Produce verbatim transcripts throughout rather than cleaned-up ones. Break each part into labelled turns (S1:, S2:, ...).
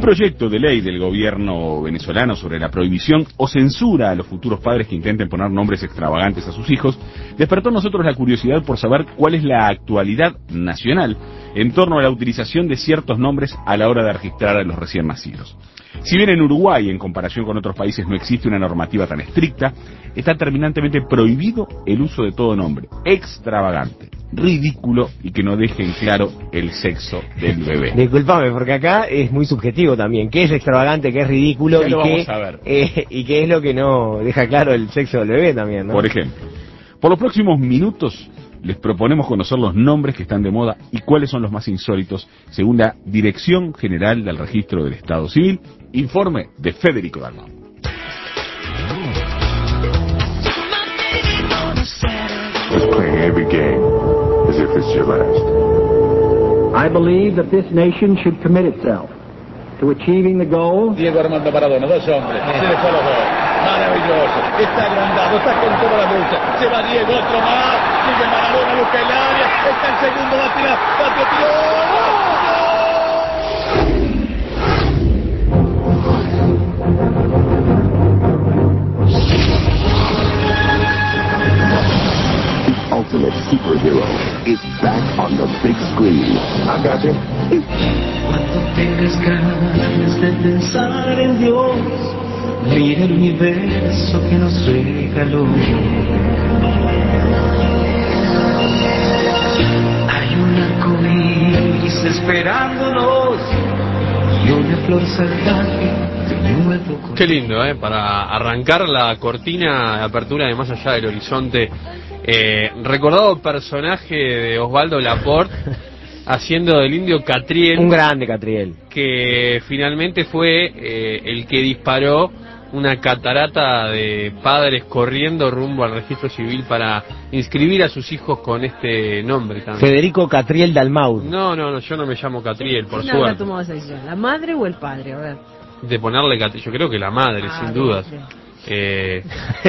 S1: proyecto de ley del gobierno venezolano sobre la prohibición o censura a los futuros padres que intenten poner nombres extravagantes a sus hijos despertó en nosotros la curiosidad por saber cuál es la actualidad nacional en torno a la utilización de ciertos nombres a la hora de registrar a los recién nacidos. Si bien en Uruguay, en comparación con otros países, no existe una normativa tan estricta, está terminantemente prohibido el uso de todo nombre extravagante, ridículo y que no deje en claro el sexo del bebé.
S2: Disculpame, porque acá es muy subjetivo también. ¿Qué es extravagante, qué es ridículo y qué, eh, y qué es lo que no deja claro el sexo del bebé también, ¿no?
S1: Por ejemplo, por los próximos minutos les proponemos conocer los nombres que están de moda y cuáles son los más insólitos según la Dirección General del Registro del Estado Civil. Informe de Federico Dalmau.
S3: It's playing every game as if it's your last.
S4: I believe that this nation should commit itself to achieving the goal.
S5: Diego Armando Maradona, dos hombres, se dejó los dos. Maravilloso, está agrandado, está con toda la lucha. Se va Diego, otro más. Sigue Maradona, busca el área. Está el segundo, va a tirar, va a tirar.
S3: Ultimate superhero is back on the big screen. I got you.
S6: Cuando tengas ganas de pensar en Dios, mira el universo que nos regaló. Hay un arco iris esperándonos y una flor salvaje de nuevo.
S7: Qué lindo, ¿eh? Para arrancar la cortina de apertura de Más Allá del Horizonte. Eh, recordado personaje de Osvaldo Laport haciendo del indio Catriel,
S2: un grande Catriel,
S7: que finalmente fue eh, el que disparó una catarata de padres corriendo rumbo al registro civil para inscribir a sus hijos con este nombre también.
S2: Federico Catriel Dalmau.
S7: No, no, no, yo no me llamo Catriel, por
S8: ¿Quién
S7: suerte.
S8: habrá tomado esa decisión? ¿La madre o el padre? A ver.
S7: De ponerle Catriel, yo creo que la madre,
S8: Ah,
S7: sin
S8: bien,
S7: dudas.
S8: bien.
S7: Eh,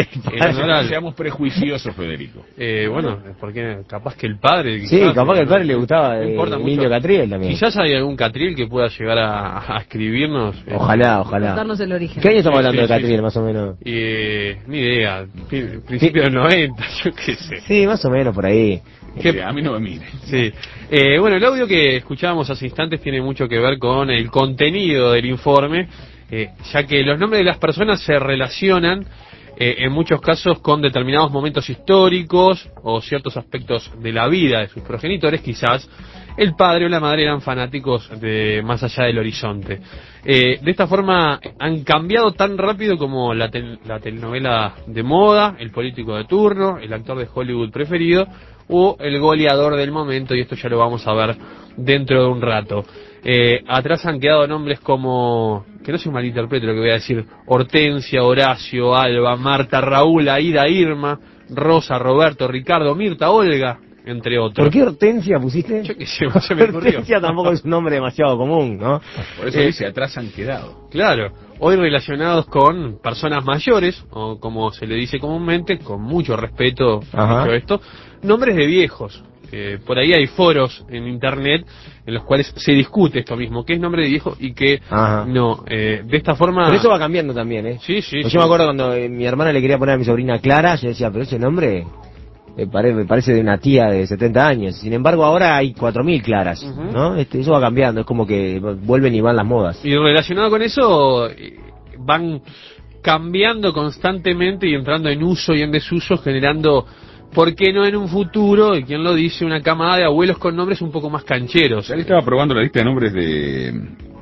S1: no seamos prejuiciosos, Federico.
S7: Eh, bueno, porque capaz que el padre.
S2: Sí,
S7: quizás,
S2: capaz que el padre le gustaba
S7: no
S2: el
S7: importa mucho.
S2: niño Catriel también.
S7: Quizás hay algún Catriel que pueda llegar a, a escribirnos.
S2: Ojalá, eh, ojalá.
S8: Contarnos el origen.
S2: ¿Qué año estamos hablando
S7: sí,
S2: de Catriel,
S7: sí,
S2: más o menos?
S7: Eh, ni idea. Principio del noventa, yo qué sé.
S2: Sí, más o menos por ahí.
S1: Sí, a mí no me mire.
S7: Sí. Eh, bueno, el audio que escuchábamos hace instantes tiene mucho que ver con el contenido del informe, eh, ya que los nombres de las personas se relacionan Eh, en muchos casos con determinados momentos históricos o ciertos aspectos de la vida de sus progenitores. Quizás el padre o la madre eran fanáticos de Más Allá del Horizonte. Eh, de esta forma han cambiado tan rápido como la, tel la telenovela de moda, el político de turno, el actor de Hollywood preferido o el goleador del momento, y esto ya lo vamos a ver dentro de un rato. Eh, atrás han quedado nombres como, que no se malinterprete lo que voy a decir, Hortensia, Horacio, Alba, Marta, Raúl, Aida, Irma, Rosa, Roberto, Ricardo, Mirta, Olga, entre otros.
S2: ¿Por qué Hortensia pusiste?
S7: Yo qué sé, se me ocurrió.
S2: Hortensia tampoco es un nombre demasiado común, ¿no?
S1: Por eso
S7: Eh,
S1: dice, atrás han quedado.
S7: Claro, hoy relacionados con personas mayores, o como se le dice comúnmente, con mucho respeto, dicho esto, nombres de viejos. Eh, por ahí hay foros en internet en los cuales se discute esto mismo, qué es nombre de viejo y qué
S2: Ajá.
S7: no. Eh, de esta forma...
S2: Pero eso va cambiando también, ¿eh?
S7: Sí, sí.
S2: Pues
S7: sí.
S2: yo me acuerdo cuando eh, mi hermana le quería poner a mi sobrina Clara, yo decía, pero ese nombre me, pare, me parece de una tía de setenta años. Sin embargo, ahora hay cuatro mil Claras, uh-huh. ¿no? Este, eso va cambiando, es como que vuelven y van las modas.
S7: Y relacionado con eso, van cambiando constantemente y entrando en uso y en desuso, generando... ¿Por qué no en un futuro, y quién lo dice, una camada de abuelos con nombres un poco más cancheros?
S1: Ya le estaba probando la lista de nombres de,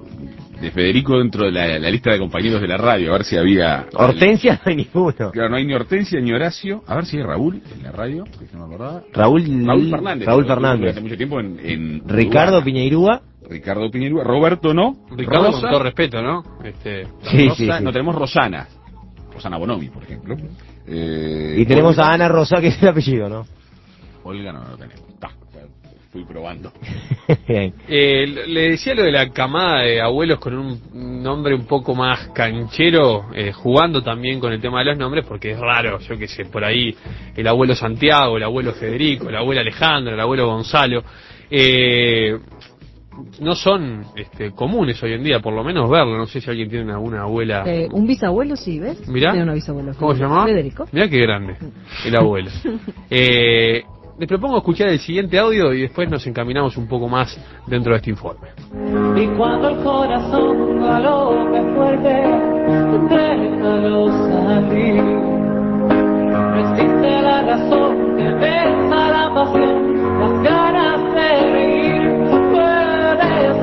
S1: de Federico dentro de la, la lista de compañeros de la radio, a ver si había...
S2: Hortensia no hay ninguno.
S1: Claro, no hay ni Hortensia ni Horacio. A ver si hay Raúl en la radio, que no me acordaba.
S2: Raúl,
S1: Raúl Fernández.
S2: Raúl Fernández.
S1: Hace mucho tiempo en, en
S2: Ricardo
S1: Urbana.
S2: Piñeirúa.
S1: Ricardo Piñeirúa. Roberto no.
S7: Ricardo,
S1: Rosa.
S7: con todo respeto, ¿no? Este,
S2: sí,
S1: Rosa,
S2: sí, sí.
S1: No, tenemos Rosana. Rosana Bonomi, por ejemplo. Eh,
S2: y tenemos
S1: Olga.
S2: a Ana Rosa, que es el apellido, ¿no?
S1: Olga no, no lo tenemos. Ta, fui probando.
S7: eh, le decía lo de la camada de abuelos con un nombre un poco más canchero, eh, jugando también con el tema de los nombres, porque es raro, yo que sé, por ahí el abuelo Santiago, el abuelo Federico, el abuelo Alejandro, el abuelo Gonzalo. Eh, no son este, comunes hoy en día, por lo menos verlo. No sé si alguien tiene alguna abuela.
S8: Eh, un bisabuelo, sí, ¿ves?
S7: Mirá.
S8: Tiene un bisabuelo.
S7: ¿Cómo se llamaba?
S8: Federico.
S7: Mirá qué grande, el abuelo. eh, les propongo escuchar el siguiente audio y después nos encaminamos un poco más dentro de este informe.
S6: Y cuando el corazón galope fuerte, déjalo salir. No existe la razón que venza la pasión, las ganas de reír. Puedes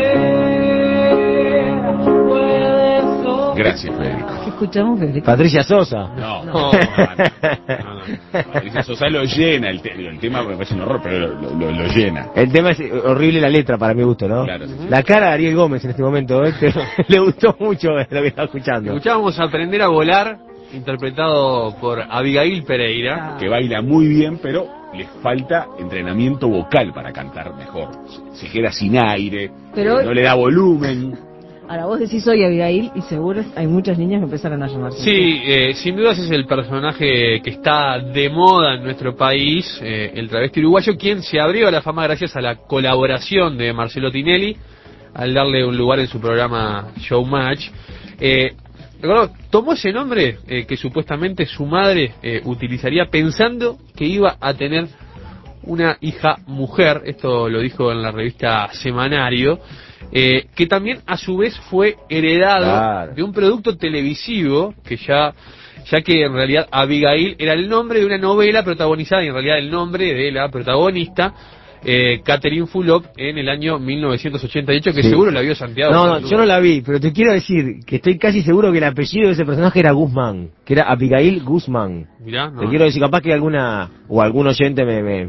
S6: que, puedes soñar.
S1: Gracias, Federico.
S8: ¿Qué escuchamos, Federico?
S2: Patricia Sosa.
S1: No,
S8: No.
S1: no, no, no, no. Patricia Sosa lo llena, el, te el tema me parece un horror, pero lo, lo, lo llena.
S2: El tema es horrible, la letra para mi gusto, ¿no?
S1: Claro, sí, sí.
S2: La cara de Ariel Gómez en este momento, ¿eh? Le gustó mucho lo que está escuchando.
S7: Escuchábamos Aprender a Volar, interpretado por Abigail Pereira.
S1: Que baila muy bien, pero le falta entrenamiento vocal para cantar mejor. Se queda sin aire,
S8: Pero
S1: eh, no le da volumen.
S8: Ahora vos decís soy Abigail y seguro hay muchas niñas que empezaron a llamarse.
S7: Sí, eh, sin dudas es el personaje que está de moda en nuestro país, eh, el travesti uruguayo, quien se abrió a la fama gracias a la colaboración de Marcelo Tinelli al darle un lugar en su programa Showmatch. Eh, Recuerdo, tomó ese nombre eh, que supuestamente su madre eh, utilizaría pensando que iba a tener una hija mujer, esto lo dijo en la revista Semanario, eh, que también a su vez fue heredado
S2: Claro.
S7: de un producto televisivo que ya ya que en realidad Abigail era el nombre de una novela protagonizada y en realidad el nombre de la protagonista, eh, Catherine Fulop, en el año mil novecientos ochenta y ocho, que
S2: Sí.
S7: seguro la vio Santiago.
S2: No, no, yo no la vi, pero te quiero decir que estoy casi seguro que el apellido de ese personaje era Guzmán, que era Abigail Guzmán.
S7: Mirá, no.
S2: Te quiero decir, capaz que alguna, o algún oyente me, me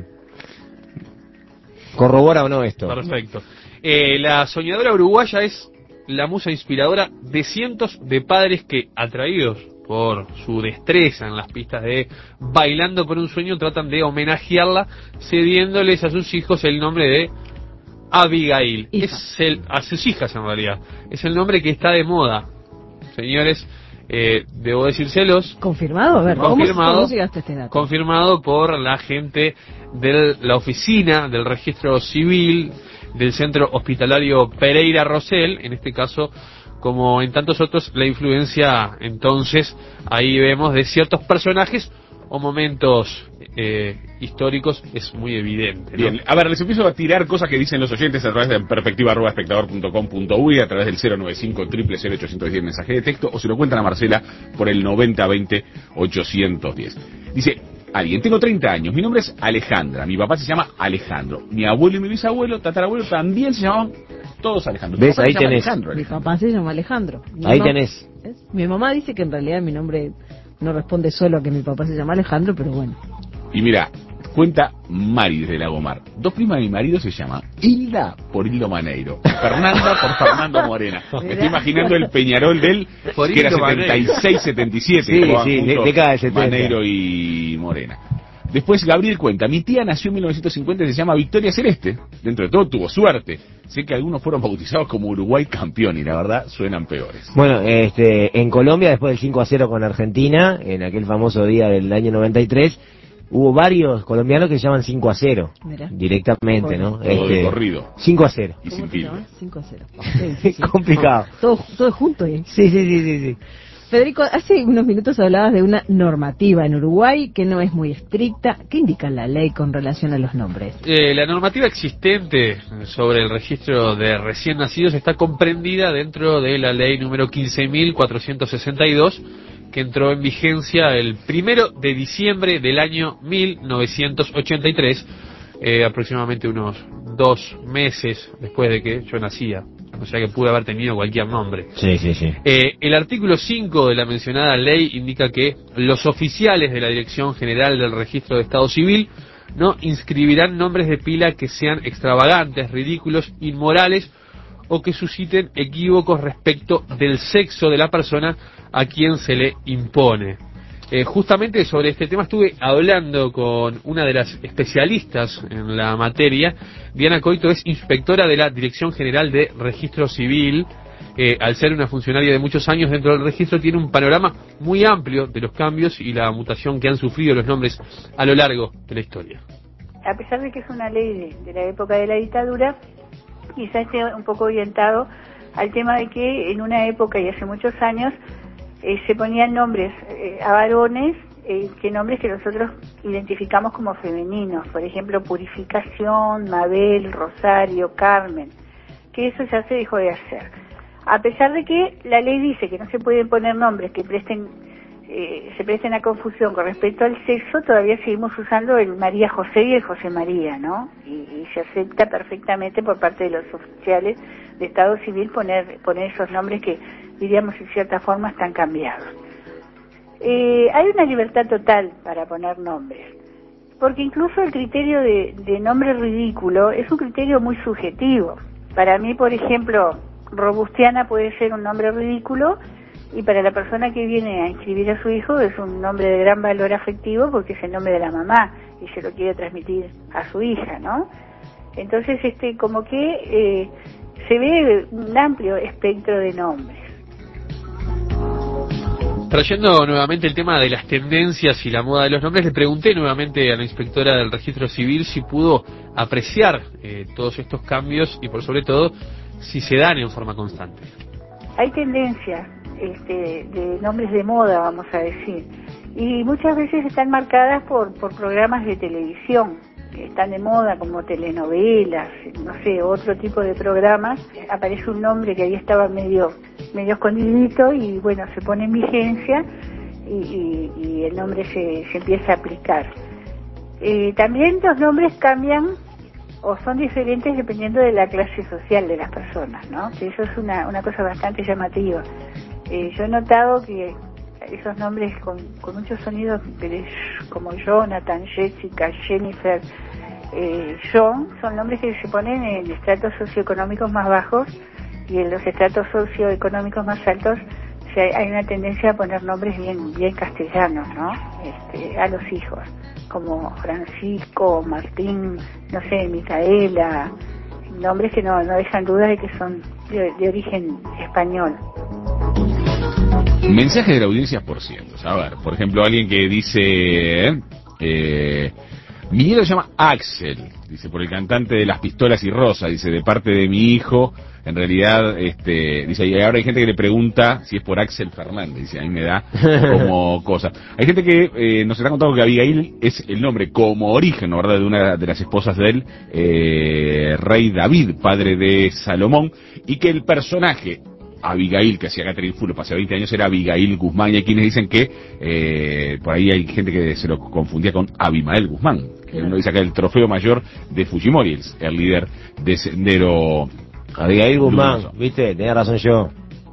S2: corrobora o no esto.
S7: Perfecto. Eh, la soñadora uruguaya es la musa inspiradora de cientos de padres que, atraídos por su destreza en las pistas de Bailando por un Sueño, tratan de homenajearla cediéndoles a sus hijos el nombre de Abigail.
S8: Hija.
S7: Es el, a sus hijas en realidad. Es el nombre que está de moda. Señores, eh, debo decírselos.
S8: ¿Confirmado? A ver, ¿cómo,
S7: Confirmado.
S8: ¿cómo llegaste a este dato?
S7: Confirmado por la gente de la oficina del registro civil del centro hospitalario Pereira Rosell, en este caso, como en tantos otros, la influencia entonces ahí vemos de ciertos personajes o momentos eh, históricos es muy evidente, ¿no?
S1: Bien, a ver, les empiezo a tirar cosas que dicen los oyentes a través de perspectiva arroba espectador punto com punto uy, a través del cero nueve cinco, cero cero cero, ochocientos diez mensaje de texto, o se lo cuentan a Marcela por el noventa veinte, ochocientos diez. Dice alguien, tengo treinta años, mi nombre es Alejandra, mi papá se llama Alejandro, mi abuelo y mi bisabuelo, tatarabuelo, también se llamaban todos Alejandro.
S2: ¿Ves?
S1: Mi papá
S2: Ahí
S1: se llama
S2: tenés.
S1: Alejandro,
S8: Mi
S1: Alejandro.
S8: papá se llama Alejandro. Mi
S2: Ahí
S8: mam-
S2: tenés.
S8: ¿Ves? Mi mamá dice que en realidad mi nombre no responde solo a que mi papá se llama Alejandro, pero bueno.
S1: Y mira, cuenta Mari desde Lagomar. Dos primas de mi marido se llaman Hilda por Hildo Maneiro, Fernanda por Fernando Morena. Me estoy imaginando el Peñarol de él,
S7: Por
S1: que era
S7: Hildo
S1: setenta y seis setenta y siete.
S2: Sí,
S1: que jugaban
S2: sí,
S1: juntos
S2: década del setenta.
S1: Maneiro y Morena. Después Gabriel cuenta, mi tía nació en mil novecientos cincuenta y se llama Victoria Celeste. Dentro de todo tuvo suerte. Sé que algunos fueron bautizados como Uruguay campeón y la verdad suenan peores.
S2: Bueno, este, en Colombia, después del cinco a cero con Argentina, en aquel famoso día del año noventa y tres, hubo varios colombianos que se llaman cinco a cero.
S8: Mirá.
S2: Directamente, ¿no?
S1: Todo de
S2: Este,
S1: corrido
S2: cinco a cero.
S1: y sin
S8: ¿Cómo se
S1: tilde.
S8: llama? cinco a cero. Sí, sí, sí.
S2: Complicado.
S8: Todo, todo junto ahí.
S2: Sí, sí, sí, sí, sí.
S8: Federico, hace unos minutos hablabas de una normativa en Uruguay que no es muy estricta. ¿Qué indica la ley con relación a los nombres?
S7: Eh, la normativa existente sobre el registro de recién nacidos está comprendida dentro de la ley número quince mil cuatrocientos sesenta y dos, que entró en vigencia el primero de diciembre del año mil novecientos ochenta y tres, eh, aproximadamente unos dos meses después de que yo nacía, o sea que pude haber tenido cualquier nombre.
S2: Sí, sí, sí.
S7: Eh, el artículo cinco de la mencionada ley indica que los oficiales de la Dirección General del Registro de Estado Civil no inscribirán nombres de pila que sean extravagantes, ridículos, inmorales o que susciten equívocos respecto del sexo de la persona a quien se le impone. Eh, justamente sobre este tema estuve hablando con una de las especialistas en la materia. Diana Coito es inspectora de la Dirección General de Registro Civil. Eh, al ser una funcionaria de muchos años dentro del registro, tiene un panorama muy amplio de los cambios y la mutación que han sufrido los nombres a lo largo de la historia.
S9: A pesar de que es una ley de, de la época de la dictadura, quizás esté un poco orientado al tema de que en una época y hace muchos años eh, se ponían nombres eh, a varones, eh, que nombres que nosotros identificamos como femeninos, por ejemplo Purificación, Mabel, Rosario, Carmen, que eso ya se dejó de hacer. A pesar de que la ley dice que no se pueden poner nombres que presten eh, se presten a confusión con respecto al sexo, todavía seguimos usando el María José y el José María, ¿no? Y, y se acepta perfectamente por parte de los oficiales de Estado Civil poner poner esos nombres que, diríamos, en cierta forma están cambiados. Eh, hay una libertad total para poner nombres, porque incluso el criterio de, de nombre ridículo es un criterio muy subjetivo. Para mí, por ejemplo, Robustiana puede ser un nombre ridículo, y para la persona que viene a inscribir a su hijo es un nombre de gran valor afectivo porque es el nombre de la mamá y se lo quiere transmitir a su hija, ¿no? Entonces, este, como que eh, se ve un amplio espectro de nombres.
S7: Trayendo nuevamente el tema de las tendencias y la moda de los nombres, le pregunté nuevamente a la inspectora del Registro Civil si pudo apreciar eh, todos estos cambios y, por sobre todo, si se dan en forma constante.
S9: Hay tendencias este, de nombres de moda, vamos a decir, y muchas veces están marcadas por, por programas de televisión que están de moda, como telenovelas, no sé, otro tipo de programas. Aparece un nombre que ahí estaba medio medio escondidito y bueno, se pone en vigencia y, y, y el nombre se, se empieza a aplicar. Eh, también los nombres cambian o son diferentes dependiendo de la clase social de las personas, ¿no? Que eso es una, una cosa bastante llamativa. Eh, yo he notado que esos nombres con, con muchos sonidos como Jonathan, Jessica, Jennifer, eh, John, son nombres que se ponen en estratos socioeconómicos más bajos, y en los estratos socioeconómicos más altos se hay, hay una tendencia a poner nombres bien bien castellanos, ¿no? Este, a los hijos, como Francisco, Martín, no sé, Micaela, nombres que no, no dejan duda de que son de, de origen español.
S1: Mensajes de la audiencia por cientos. A ver, por ejemplo, alguien que dice... Eh, mi nieto se llama Axel, dice, por el cantante de Las Pistolas y Rosa, dice, de parte de mi hijo. En realidad, este, dice, y ahora hay gente que le pregunta si es por Axel Fernández, dice, a mí me da como cosa. Hay gente que eh, nos está contando que Abigail es el nombre como origen, ¿no?, ¿verdad?, de una de las esposas del eh, rey David, padre de Salomón, y que el personaje Abigail que hacía Catherine Fulop hace veinte años era Abigail Guzmán, y hay quienes dicen que eh, por ahí hay gente que se lo confundía con Abimael Guzmán, que uno dice acá el trofeo mayor de Fujimori, el, el líder de Sendero
S2: Abigail Guzmán, viste, tenía razón yo.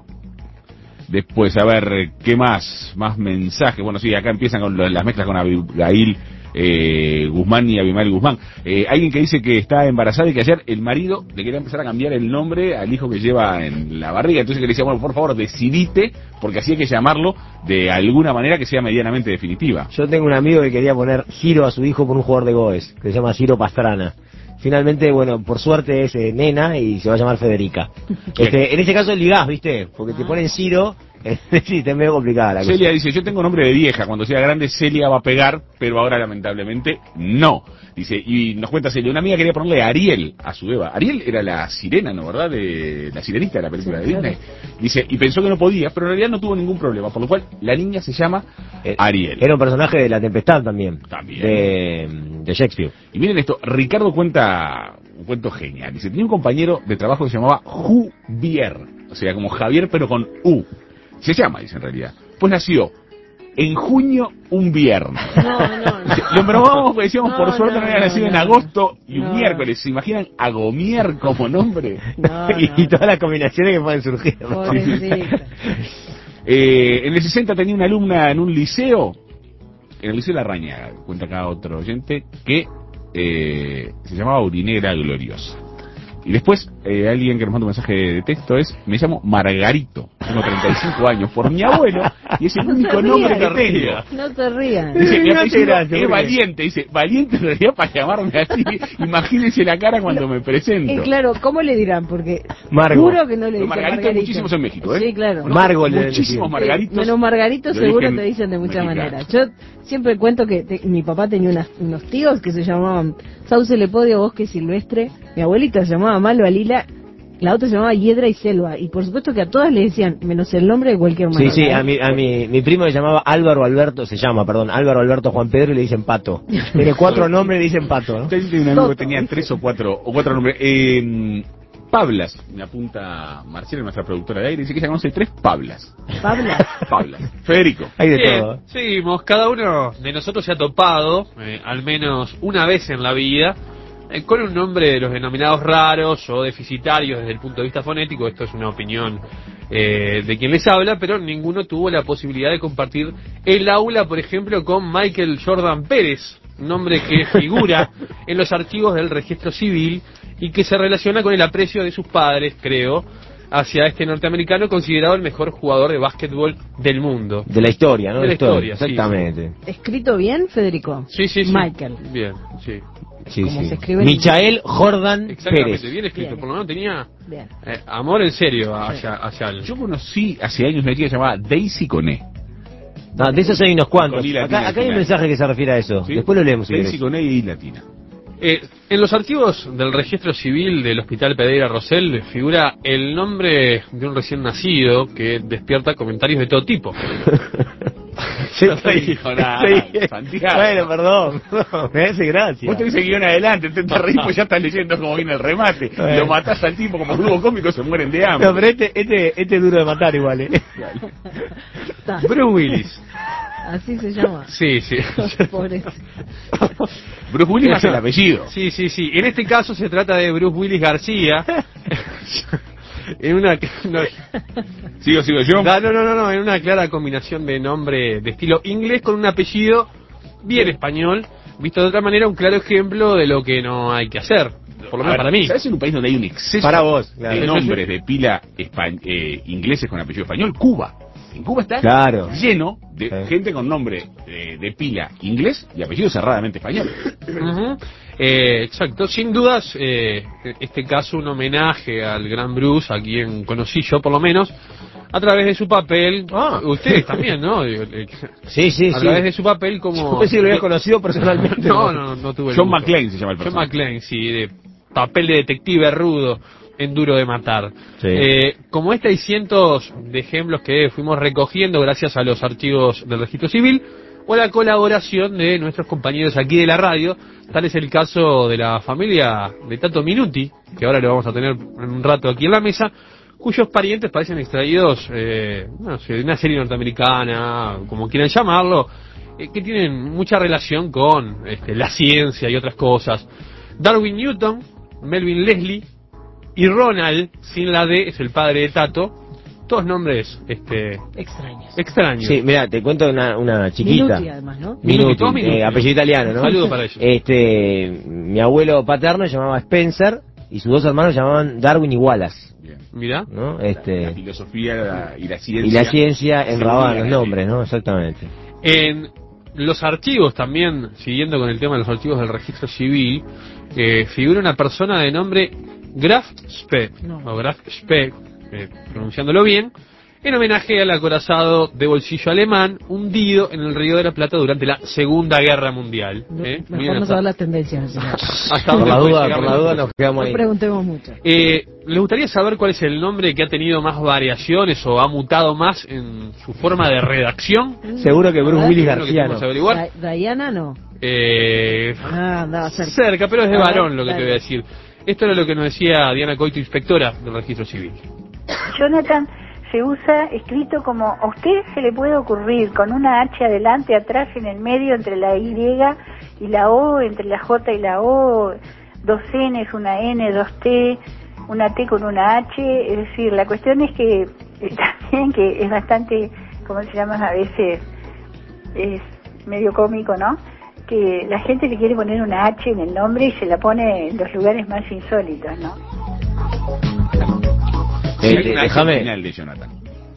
S1: Después, a ver, ¿qué más? Más mensajes. Bueno, sí, acá empiezan con las mezclas con Abigail eh, Guzmán y Abimael Guzmán. Eh, alguien que dice que está embarazada y que ayer el marido le quería empezar a cambiar el nombre al hijo que lleva en la barriga. Entonces que le decía, bueno, por favor, decidite, porque así hay que llamarlo de alguna manera que sea medianamente definitiva.
S2: Yo tengo un amigo que quería poner Ciro a su hijo por un jugador de Goes, que se llama Ciro Pastrana. Finalmente, bueno, por suerte es eh, nena y se va a llamar Federica. Este, en ese caso ligás, ¿viste? Porque te ponen Ciro, sí, está medio complicada la cosa.
S1: Celia dice, yo tengo nombre de vieja, cuando sea grande Celia va a pegar, pero ahora lamentablemente no. Dice, y nos cuenta Celia, una amiga quería ponerle Ariel a su Eva. Ariel era la sirena, ¿no, verdad? De la sirenita de la película de Disney. Dice, y pensó que no podía, pero en realidad no tuvo ningún problema, por lo cual la niña se llama Ariel.
S2: Era un personaje de La Tempestad también.
S1: También.
S2: De, de Shakespeare.
S1: Y miren esto, Ricardo cuenta un cuento genial. Dice, tenía un compañero de trabajo que se llamaba Juvier, o sea, como Javier, pero con U. Se llama, dice en realidad. Pues nació en junio un viernes.
S8: No, no, no.
S1: Lo probamos porque decíamos, no, por suerte no, no había
S8: no,
S1: nacido
S8: no,
S1: en agosto y
S8: no.
S1: un miércoles. ¿Se imaginan Agomier como nombre?
S8: No, no,
S2: y, y todas las combinaciones que pueden surgir.
S1: eh, en el sesenta tenía una alumna en un liceo, en el liceo La Rañaga, cuenta acá otro oyente, que eh, se llamaba Urinera Gloriosa. Y después, eh, alguien que nos manda un mensaje de texto es, me llamo Margarito. tengo treinta y cinco años, por mi abuelo, y es el
S8: No
S1: único
S8: se
S1: nombre que
S8: rían.
S1: tengo.
S8: No se rían.
S1: Dice, mi
S2: No te
S1: apellido
S2: gracias,
S1: es
S2: porque-
S1: Valiente, dice, Valiente en realidad para llamarme así, imagínense la cara cuando me presento.
S8: Y claro, ¿cómo le dirán? Porque
S2: Margo.
S8: juro que no le
S1: Pero
S8: dicen
S1: Margarito hay
S8: Margarito.
S1: muchísimos en México, ¿eh?
S8: Sí, claro.
S2: Margo le
S1: Muchísimos
S2: decían.
S1: Margaritos.
S8: Menos Margarito
S1: de
S8: seguro
S1: origen
S8: te dicen de muchas
S1: mexicano.
S8: maneras. Yo siempre cuento que te- mi papá tenía unas- unos tíos que se llamaban Sauce Lepodio, Bosque Silvestre. Mi abuelita se llamaba Malo Alila, la otra se llamaba Hiedra y Selva. Y por supuesto que a todas le decían, menos el nombre de cualquier
S2: Sí,
S8: manera.
S2: sí, a mi, a mi, mi primo se llamaba Álvaro Alberto, se llama, perdón, Álvaro Alberto Juan Pedro y le dicen Pato. Tiene cuatro nombres y le dicen Pato, ¿no?
S1: Usted tiene un amigo
S8: Toto,
S1: que tenía
S8: ¿viste?
S1: tres o cuatro, o cuatro nombres. Eh, Pablas, me apunta Marcela, nuestra productora de aire, dice que ella conoce tres Pablas.
S8: Pabla.
S1: Pablas. Federico.
S2: Hay de
S7: Bien,
S2: todo.
S7: seguimos. Cada uno de nosotros se ha topado, eh, al menos una vez en la vida, eh, con un nombre de los denominados raros o deficitarios desde el punto de vista fonético. Esto es una opinión eh, de quien les habla, pero ninguno tuvo la posibilidad de compartir el aula, por ejemplo, con Michael Jordan Pérez, nombre que figura en los archivos del registro civil y que se relaciona con el aprecio de sus padres, creo, hacia este norteamericano considerado el mejor jugador de básquetbol del mundo.
S2: De la historia, ¿no?
S7: De la historia, sí,
S2: Exactamente.
S8: ¿Escrito bien, Federico?
S7: Sí, sí, sí.
S8: Michael.
S7: Bien, sí.
S2: Sí,
S8: Como
S2: sí.
S8: se escribe en
S2: Michael Jordan
S7: Exactamente,
S2: Pérez.
S7: bien escrito.
S8: Bien.
S7: Por lo menos tenía
S8: Bien.
S7: eh, amor en serio hacia, hacia el...
S1: Yo conocí hace años una chica llamada Daisy Coné.
S2: No, de esos hay unos cuantos.
S1: Con I latina
S2: Acá,
S1: al
S2: acá hay un
S1: final.
S2: mensaje que se refiere a eso.
S1: ¿Sí?
S2: Después lo leemos si
S1: Daisy
S2: querés.
S1: Coné y latina.
S7: Eh, en los archivos del registro civil del Hospital Pereira Rosell figura el nombre de un recién nacido que despierta comentarios de todo tipo.
S2: Sí,
S1: No te dijo nada,
S2: sí.
S1: Santiago.
S2: Bueno, perdón. Me hace gracia.
S1: Vos tenés el guión adelante, te te reís pues ya estás leyendo cómo viene el remate.
S2: Bueno.
S1: Lo matás al tipo como dúo cómico, se mueren de hambre.
S2: No, pero este, este, este es duro de matar igual, ¿eh?
S8: Está.
S7: Bruce Willis.
S8: Así se llama.
S7: Sí, sí.
S8: Pobre.
S1: Bruce Willis más el apellido.
S7: Sí, sí, sí. En este caso se trata de Bruce Willis García. En una... no,
S1: Sigo, sigo yo.
S7: no, no, no, no, en una clara combinación de nombre de estilo inglés con un apellido bien español. Visto de otra manera, un claro ejemplo de lo que no hay que hacer. Por lo menos
S1: A ver,
S7: para mí.
S1: ¿Sabes en un país donde hay un exceso
S2: Para vos, claro.
S1: de nombres de pila espa- eh, ingleses con apellido español? Cuba. En Cuba está
S2: Claro.
S1: lleno de
S2: Sí.
S1: gente con nombre eh, de pila inglés y apellido cerradamente español.
S7: Ujú. Eh, exacto, sin dudas, eh, este caso un homenaje al gran Bruce, a quien conocí yo por lo menos, a través de su papel,
S2: Ah.
S7: ustedes también, ¿no? Eh, eh,
S2: Sí, sí,
S7: a
S2: sí.
S7: través de su papel como...
S2: Yo pensé que lo había conocido personalmente.
S7: No, no, no tuve el
S1: John
S7: gusto.
S1: McClane se llama el
S7: John
S1: personaje.
S7: McClane, sí, de papel de detective rudo en Duro de Matar.
S2: Sí.
S7: Eh, como este hay cientos de ejemplos que fuimos recogiendo gracias a los archivos del registro civil o la colaboración de nuestros compañeros aquí de la radio. Tal es el caso de la familia de Tato Minuti, que ahora lo vamos a tener en un rato aquí en la mesa, cuyos parientes parecen extraídos eh, no sé, de una serie norteamericana, como quieran llamarlo, eh, que tienen mucha relación con este, la ciencia y otras cosas. Darwin Newton, Melvin Leslie y Ronald, sin la D, es el padre de Tato. Todos nombres este,
S8: Extraños.
S7: extraños.
S2: Sí, mira, te cuento una, una chiquita.
S8: Minuti, además, ¿no?
S2: Minuti,
S7: todos Minuti.
S2: eh, apellido italiano, ¿no?
S7: Un saludo para ellos.
S2: Este, mi abuelo paterno se llamaba Spencer y sus dos hermanos se llamaban Darwin y Wallace,
S1: Bien.
S7: Mirá.
S2: ¿no?
S1: La
S2: Este,
S1: filosofía la- y la ciencia.
S2: y la ciencia
S1: se
S2: enrababan
S1: unían
S2: los
S1: allí.
S2: nombres, ¿no? Exactamente.
S7: En los archivos también, siguiendo con el tema de los archivos del registro civil, eh, figura una persona de nombre Graf Spee,
S8: No.
S7: o Graf Spee, eh, pronunciándolo bien, en homenaje al acorazado de bolsillo alemán hundido en el Río de la Plata durante la Segunda Guerra Mundial.
S8: No-
S7: ¿eh?
S8: Mejor
S7: Miren
S8: no
S7: hasta-
S8: saber las tendencias. señor.
S7: hasta
S2: Por
S7: dónde
S2: la
S7: puede
S2: duda,
S7: llegar
S2: por
S7: la
S2: la duda
S7: cosa.
S2: nos quedamos
S8: No
S2: ahí.
S8: preguntemos mucho.
S7: Eh, ¿Les gustaría saber cuál es el nombre que ha tenido más variaciones o ha mutado más en su forma de redacción?
S2: Seguro que Bruce
S8: A ver,
S2: Willis
S7: Seguro que
S2: García
S7: podemos
S2: no.
S7: averiguar.
S8: Da- Diana no.
S7: Eh,
S8: Ah, andaba cerca.
S7: cerca, pero es de
S8: A ver,
S7: varón lo que
S8: dale.
S7: te voy a decir. Esto era lo que nos decía Diana Coito, inspectora del registro civil.
S9: Jonathan se usa escrito como a usted se le puede ocurrir con una H adelante, atrás, en el medio, entre la Y y la O, entre la J y la O, dos N's, una N, dos T, una T con una H. Es decir, la cuestión es que eh, también que es bastante, ¿cómo se llama? A veces es medio cómico, ¿no? Que la gente le quiere poner una H en el nombre y se la pone en los lugares más insólitos, ¿no?
S2: Eh,
S1: Sí,
S2: de-
S1: una
S2: déjame,
S1: final de Jonathan.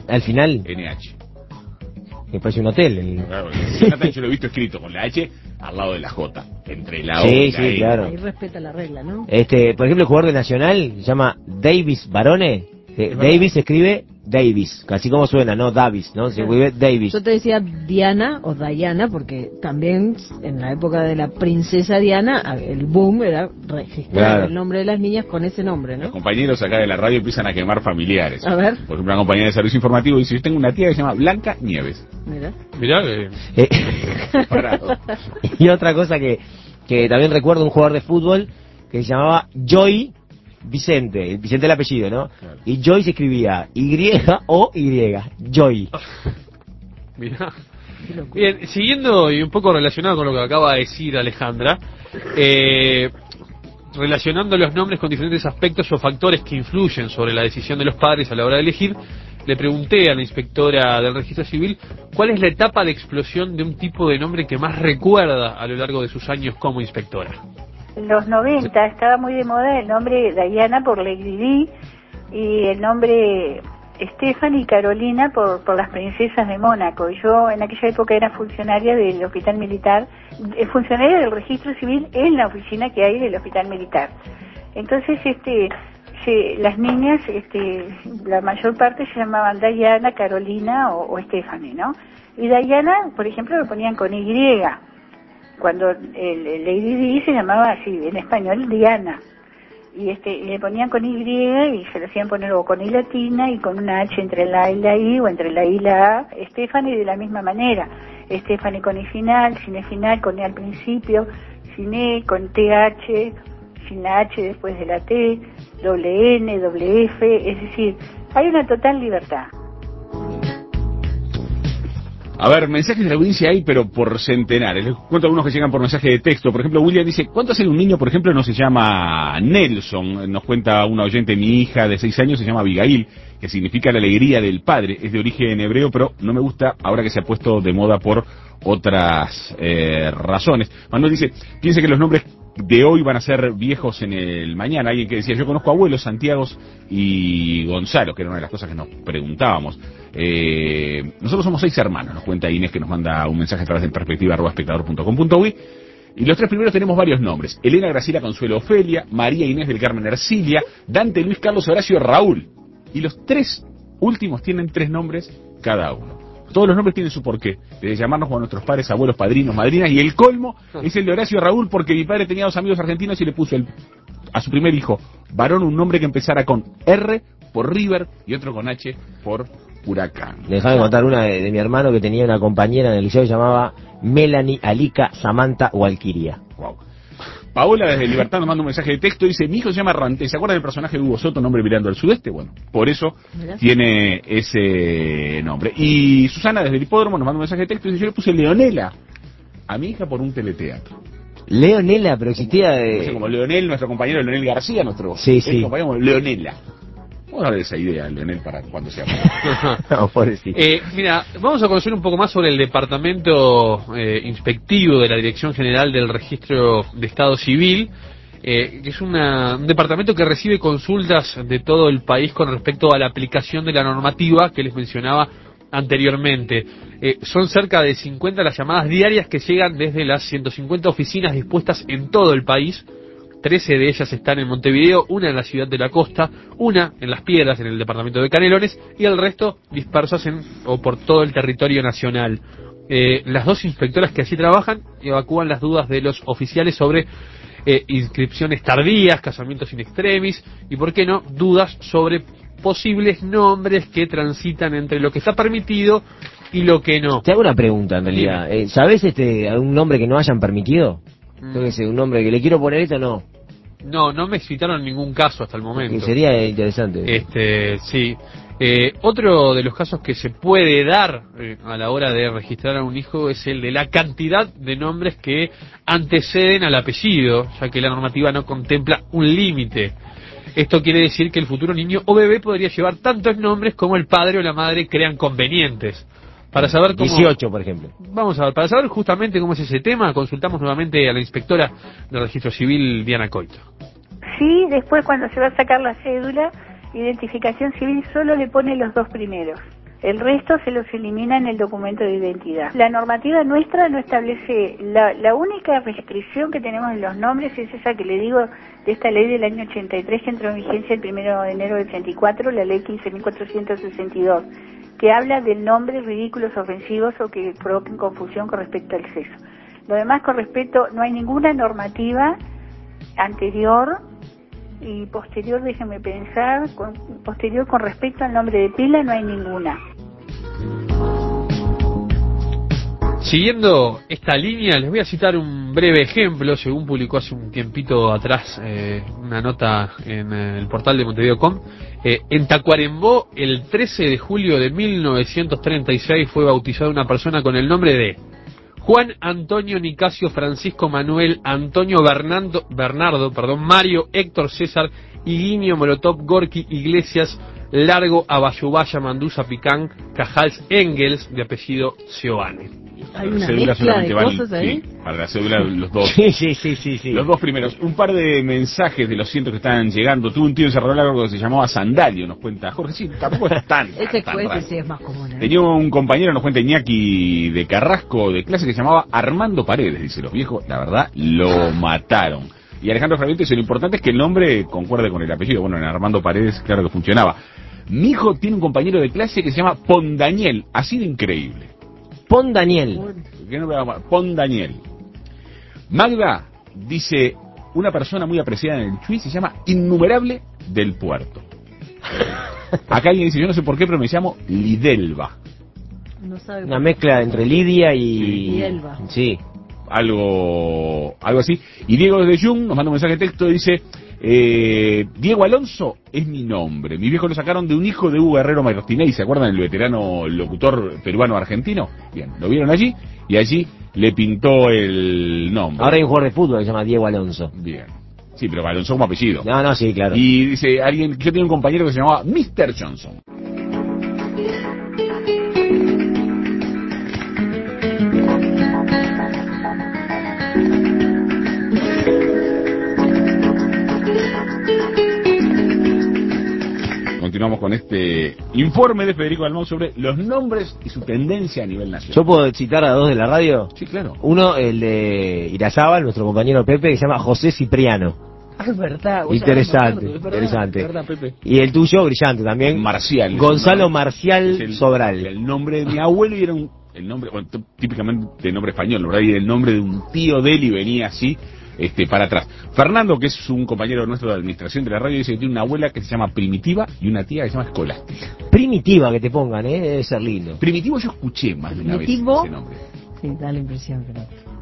S2: Al final.
S1: N H.
S2: Me parece un hotel. El...
S1: Claro, Jonathan yo lo he visto escrito con la H al lado de la J, entre la O
S2: sí,
S1: y la
S2: sí,
S1: E.
S2: claro.
S8: Ahí respeta la regla, ¿no?
S2: Este, por ejemplo, el jugador de Nacional se llama Davis Barone. Eh, Davis se escribe Davis, casi como suena, no Davis, ¿no? Se escribe Davis.
S8: Yo te decía Diana o Diana porque también en la época de la princesa Diana el boom era registrar
S1: Claro.
S8: el nombre de las niñas con ese nombre, ¿no?
S1: Los compañeros acá de la radio empiezan a quemar familiares.
S8: A ver.
S1: Por ejemplo, una compañera de servicio informativo dice, yo tengo una tía que se llama Blanca Nieves.
S8: Mira.
S7: Mirá, eh,
S2: Eh,
S1: Parado.
S2: y otra cosa que, que también recuerdo un jugador de fútbol que se llamaba Joy Vicente, Vicente el apellido, ¿no?
S1: Claro.
S2: Y Joy se escribía Y O Y, Joy.
S7: mirá. Bien, siguiendo y un poco relacionado con lo que acaba de decir Alejandra, eh, relacionando los nombres con diferentes aspectos o factores que influyen sobre la decisión de los padres a la hora de elegir, le pregunté a la inspectora del registro civil cuál es la etapa de explosión de un tipo de nombre que más recuerda a lo largo de sus años como inspectora.
S9: En los noventa estaba muy de moda el nombre Diana por Lady Di y el nombre Stephanie y Carolina por, por las princesas de Mónaco. Yo en aquella época era funcionaria del hospital militar, eh, funcionaria del registro civil en la oficina que hay del hospital militar. Entonces, este, se, las niñas, este, la mayor parte se llamaban Diana, Carolina o, o Stephanie, ¿no? Y Diana, por ejemplo, lo ponían con Y. Cuando el, el Lady Di se llamaba así, en español, Diana. Y este y le ponían con Y y se lo hacían poner o con I latina y con una H entre la A y la I o entre la I y la A. Stephanie de la misma manera. Stephanie con I final, sin E final, con E al principio, sin E, con T H, sin la H después de la T, doble N, doble F, es decir, hay una total libertad.
S1: A ver, mensajes de la audiencia hay, pero por centenares. Les cuento algunos que llegan por mensaje de texto. Por ejemplo, William dice, ¿cuánto hace un niño, por ejemplo, no se llama Nelson? Nos cuenta una oyente, mi hija de seis años se llama Abigail, que significa la alegría del padre. Es de origen hebreo, pero no me gusta ahora que se ha puesto de moda por otras eh, razones. Manuel dice, piense que los nombres de hoy van a ser viejos en el mañana. Alguien que decía, yo conozco abuelos, Santiago y Gonzalo, que era una de las cosas que nos preguntábamos. Eh, nosotros somos seis hermanos, nos cuenta Inés, que nos manda un mensaje a través del perspectiva arroba espectador punto com punto uy. Y los tres primeros tenemos varios nombres: Elena, Graciela, Consuelo, Ofelia, María Inés del Carmen, Ercilia, Dante, Luis, Carlos, Horacio, Raúl. Y los tres últimos tienen tres nombres cada uno. Todos los nombres tienen su porqué, desde llamarnos como nuestros padres, abuelos, padrinos, madrinas, y el colmo es el de Horacio Raúl, porque mi padre tenía dos amigos argentinos y le puso el, a su primer hijo varón un nombre que empezara con R por River y otro con H por Huracán.
S2: Déjame contar una de, de mi hermano que tenía una compañera en el liceo que se llamaba Melanie, Alica, Samantha o Alquiria.
S1: Wow. Paola desde Libertad nos manda un mensaje de texto, dice, mi hijo se llama Ranté, ¿se acuerdan del personaje de Hugo Soto, nombre mirando al sudeste? Bueno, por eso Mirá. tiene ese nombre. Y Susana desde el Hipódromo nos manda un mensaje de texto y dice, yo le puse Leonela a mi hija por un teleteatro.
S2: Leonela, pero existía de...
S1: No sé, como Leonel, nuestro compañero Leonel García, nuestro
S2: sí, sí.
S1: compañero Leonela. Vamos a darle esa idea, Leonel, para cuando sea.
S2: No, pobrecito.
S7: Eh, mira, vamos a conocer un poco más sobre el departamento eh, inspectivo de la Dirección General del Registro de Estado Civil, eh, que es una, un departamento que recibe consultas de todo el país con respecto a la aplicación de la normativa que les mencionaba anteriormente. Eh, son cerca de cincuenta las llamadas diarias que llegan desde las ciento cincuenta oficinas dispuestas en todo el país. trece de ellas están en Montevideo, una en la ciudad de la Costa, una en Las Piedras, en el departamento de Canelones, y el resto dispersas en o por todo el territorio nacional. Eh, las dos inspectoras que allí trabajan evacúan las dudas de los oficiales sobre eh, inscripciones tardías, casamientos in extremis, y por qué no, dudas sobre posibles nombres que transitan entre lo que está permitido y lo que no.
S2: Te hago una pregunta en realidad. Eh, ¿Sabés este, algún nombre que no hayan permitido? Entonces, un nombre que le quiero poner esto, no.
S7: No, no me citaron ningún caso hasta el momento.
S2: Que sería interesante.
S7: Este, sí. Eh, otro de los casos que se puede dar eh, a la hora de registrar a un hijo es el de la cantidad de nombres que anteceden al apellido, ya que la normativa no contempla un límite. Esto quiere decir que el futuro niño o bebé podría llevar tantos nombres como el padre o la madre crean convenientes. Para saber cómo...
S2: dieciocho, por ejemplo.
S7: Vamos a ver, para saber justamente cómo es ese tema, consultamos nuevamente a la inspectora del Registro Civil, Diana Coito.
S9: Sí, después cuando se va a sacar la cédula, identificación civil solo le pone los dos primeros. El resto se los elimina en el documento de identidad. La normativa nuestra no establece, la, la única restricción que tenemos en los nombres es esa que le digo de esta ley del año ochenta y tres que entró en vigencia el primero de enero del ochenta y cuatro, la ley quince mil cuatrocientos sesenta y dos, que habla de nombres ridículos, ofensivos o que provoquen confusión con respecto al sexo. Lo demás con respecto, no hay ninguna normativa anterior y posterior, déjenme pensar, con, posterior con respecto al nombre de pila no hay ninguna.
S7: Siguiendo esta línea, les voy a citar un breve ejemplo, según publicó hace un tiempito atrás eh, una nota en eh, el portal de Montevideo punto com. Eh, en Tacuarembó, el trece de julio de mil novecientos treinta y seis, fue bautizada una persona con el nombre de Juan Antonio Nicasio Francisco Manuel Antonio Bernardo, Bernardo perdón, Mario Héctor César Higuinio Molotov Gorki Iglesias Largo Abayubaya Mandusa Picán Cajals Engels, de apellido Seoane.
S8: Hay una mezcla de cosas ahí.
S1: Sí, para la cédula los dos.
S2: Sí, sí, sí, sí, sí.
S1: Los dos primeros. Un par de mensajes de los cientos que están llegando. Tuve un tío en Cerro Largo que se llamaba Sandalio, nos cuenta Jorge. Sí, tampoco es tan,
S8: Ese
S1: tan
S8: juez
S1: raro.
S8: sí es más común, ¿eh?
S1: Tenía un compañero, nos cuenta Iñaki de Carrasco, de clase, que se llamaba Armando Paredes. Dice, los viejos, la verdad, lo mataron. Y Alejandro Fraviente dice, lo importante es que el nombre concuerde con el apellido. Bueno, en Armando Paredes, claro que funcionaba. Mi hijo tiene un compañero de clase que se llama Pondaniel, así de increíble.
S2: Pondaniel.
S1: ¿Qué nombre va a llamar? Pondaniel. Magda dice, una persona muy apreciada en el Chuy se llama Innumerable del Puerto. Acá alguien dice, yo no sé por qué, pero me llamo Lidelva.
S8: No sabe
S2: Una mezcla entre Lidia y...
S8: Y Elba.
S2: Sí.
S1: Algo, algo así. Y Diego desde Jung nos manda un mensaje de texto, dice, eh, Diego Alonso es mi nombre. Mis viejos lo sacaron de un hijo de Hugo Guerrero Martinelli, ¿se acuerdan? El veterano locutor peruano-argentino. Bien, lo vieron allí y allí le pintó el nombre.
S2: Ahora hay un jugador de fútbol que se llama Diego Alonso.
S1: Bien. Sí, pero Alonso como apellido.
S2: No, no, sí, claro.
S1: Y dice alguien, yo tenía un compañero que se llamaba mister Johnson. Continuamos con este informe de Federico Dalmau sobre los nombres y su tendencia a nivel nacional.
S2: ¿Yo puedo citar a dos de la radio?
S1: Sí, claro.
S2: Uno, el de Irazábal, nuestro compañero Pepe, que se llama José Cipriano.
S8: Ah, es verdad.
S2: Interesante,
S8: Es verdad,
S2: interesante.
S8: es verdad, Pepe.
S2: Y el tuyo, brillante también.
S1: Marcial.
S2: Gonzalo Marcial
S1: es el,
S2: Sobral.
S1: El nombre de mi abuelo y era un, el nombre, bueno, típicamente de nombre español, ¿verdad? Y el nombre de un tío de él y venía así, este, para atrás. Fernando, que es un compañero nuestro de administración de la radio, dice que tiene una abuela que se llama Primitiva y una tía que se llama Escolástica.
S2: Primitiva que te pongan, ¿eh? Debe ser lindo.
S1: Primitivo yo escuché más de una
S8: Primitivo,
S1: vez ese nombre.
S8: Sí, da la impresión que no.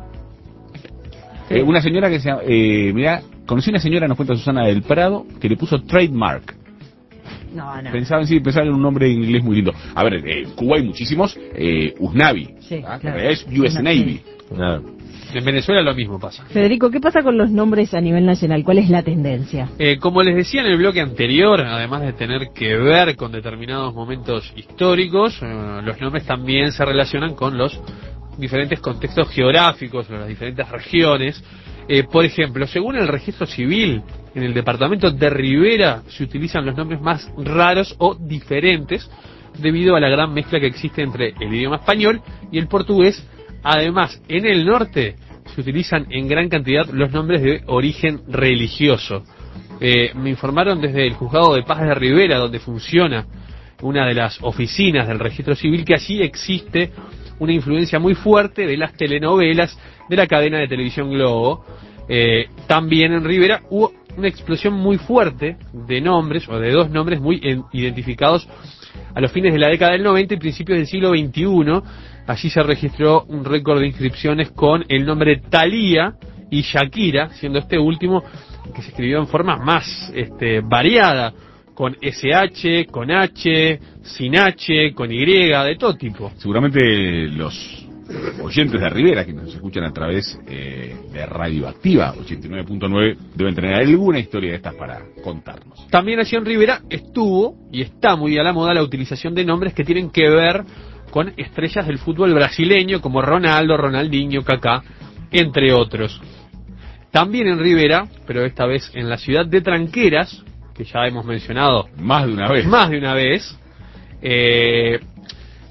S1: Eh, una señora que se llama, eh, mirá, conocí una señora, nos cuenta Susana del Prado, que le puso trademark.
S8: No, no.
S1: Pensaba en sí, pensaba en un nombre en inglés muy lindo. A ver, en eh, Cuba hay muchísimos, eh, Usnavi,
S8: Sí,
S1: ¿ah?
S8: claro.
S1: Es U S Navy.
S2: No.
S7: En Venezuela lo mismo pasa.
S8: Federico, ¿qué pasa con los nombres a nivel nacional? ¿Cuál es la tendencia?
S7: Eh, como les decía en el bloque anterior, además de tener que ver con determinados momentos históricos, eh, los nombres también se relacionan con los diferentes contextos geográficos, las diferentes regiones. Eh, por ejemplo, según el registro civil, en el departamento de Rivera se utilizan los nombres más raros o diferentes debido a la gran mezcla que existe entre el idioma español y el portugués. Además, en el norte se utilizan en gran cantidad los nombres de origen religioso. Eh, me informaron desde el Juzgado de Paz de Rivera, donde funciona una de las oficinas del registro civil, que allí existe una influencia muy fuerte de las telenovelas de la cadena de televisión Globo. Eh, también en Rivera hubo una explosión muy fuerte de nombres, o de dos nombres muy en, identificados a los fines de la década del noventa y principios del siglo veintiuno. Allí se registró un récord de inscripciones con el nombre Thalía y Shakira, siendo este último que se escribió en forma más este, variada, con ese hache, con H, sin H, con Y, de todo tipo.
S1: Seguramente los oyentes de Rivera que nos escuchan a través eh, de Radioactiva ochenta y nueve punto nueve deben tener alguna historia de estas para contarnos.
S7: También allí en Rivera estuvo y está muy a la moda la utilización de nombres que tienen que ver con estrellas del fútbol brasileño como Ronaldo, Ronaldinho, Kaká, entre otros. También en Rivera, pero esta vez en la ciudad de Tranqueras, que ya hemos mencionado
S1: más de una vez,
S7: más de una vez, eh,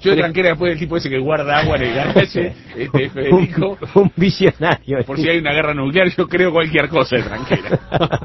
S1: Yo de Tranquera, después del tipo ese que guarda agua en el garage, este, Federico,
S2: un, un visionario.
S1: Por si hay una guerra nuclear, yo creo cualquier cosa de Tranquera.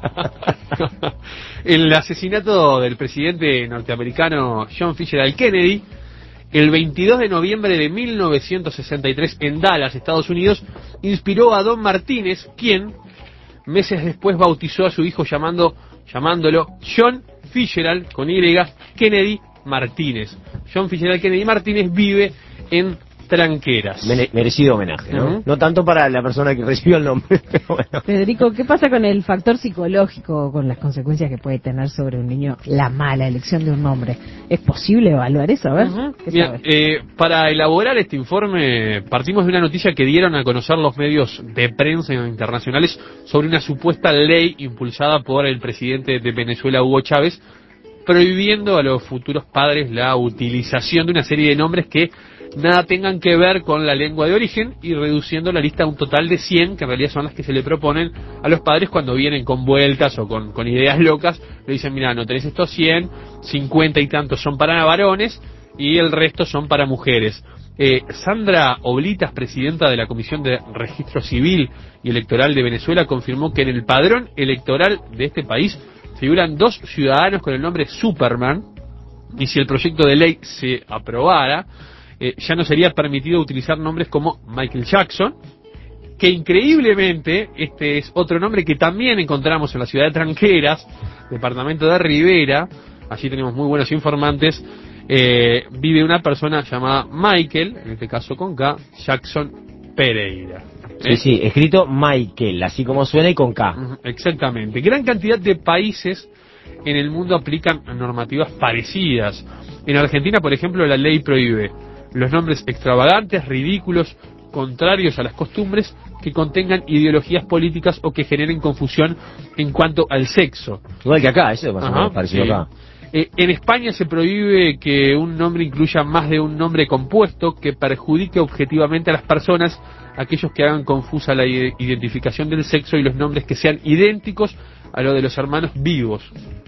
S7: El asesinato del presidente norteamericano John Fitzgerald Kennedy, el veintidós de noviembre de mil novecientos sesenta y tres en Dallas, Estados Unidos, inspiró a Don Martínez, quien meses después bautizó a su hijo llamando, llamándolo John Fitzgerald con Y Kennedy Martínez. John Fitzgerald Kennedy Martínez vive en Tranqueras.
S2: Merecido homenaje, ¿no? Uh-huh. No tanto para la persona que recibió el nombre, pero bueno.
S8: Federico, ¿qué pasa con el factor psicológico, con las consecuencias que puede tener sobre un niño la mala elección de un nombre? ¿Es posible evaluar eso? A ver, uh-huh. ¿qué
S7: Bien, eh, para elaborar este informe partimos de una noticia que dieron a conocer los medios de prensa internacionales sobre una supuesta ley impulsada por el presidente de Venezuela, Hugo Chávez, prohibiendo a los futuros padres la utilización de una serie de nombres que nada tengan que ver con la lengua de origen y reduciendo la lista a un total de cien, que en realidad son las que se le proponen a los padres cuando vienen con vueltas o con, con ideas locas. Le dicen, mira, no tenés estos cien, cincuenta y tantos son para varones y el resto son para mujeres. Eh, Sandra Oblitas, presidenta de la Comisión de Registro Civil y Electoral de Venezuela, confirmó que en el padrón electoral de este país figuran dos ciudadanos con el nombre Superman, y si el proyecto de ley se aprobara, eh, ya no sería permitido utilizar nombres como Michael Jackson, que increíblemente este es otro nombre que también encontramos en la ciudad de Tranqueras, departamento de Rivera. Allí tenemos muy buenos informantes. Eh, vive una persona llamada Michael, en este caso con K, Jackson Pereira.
S2: Sí, sí, escrito Michael, así como suena y con K.
S7: Exactamente. Gran cantidad de países en el mundo aplican normativas parecidas. En Argentina, por ejemplo, la ley prohíbe los nombres extravagantes, ridículos, contrarios a las costumbres, que contengan ideologías políticas o que generen confusión en cuanto al sexo.
S2: Igual que acá, eso es más o menos parecido
S7: sí.
S2: acá.
S7: Eh, en España se prohíbe que un nombre incluya más de un nombre compuesto que perjudique objetivamente a las personas, aquellos que hagan confusa la identificación del sexo y los nombres que sean idénticos a los de los hermanos vivos.